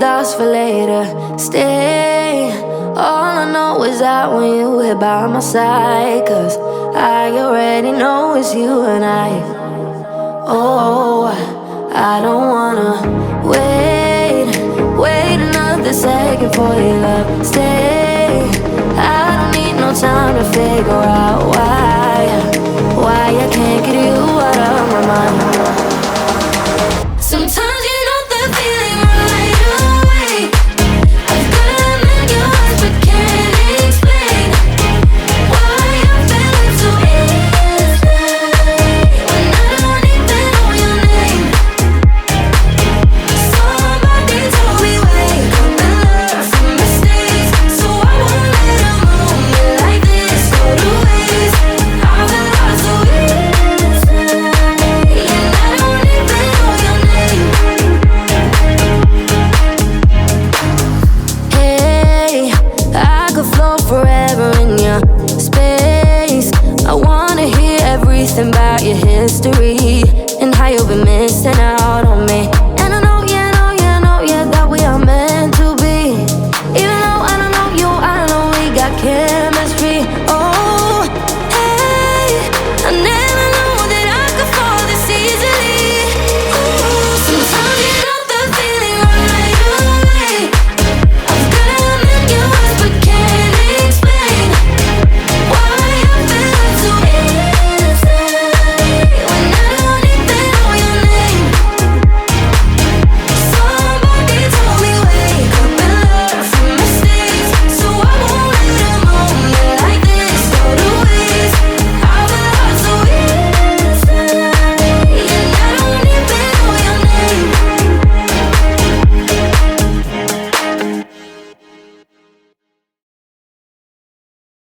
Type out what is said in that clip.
dots for later. Stay. All I know is that when you hit by my side, 'cause I already know it's you and I. Oh, I don't wanna wait another second for your love. Stay.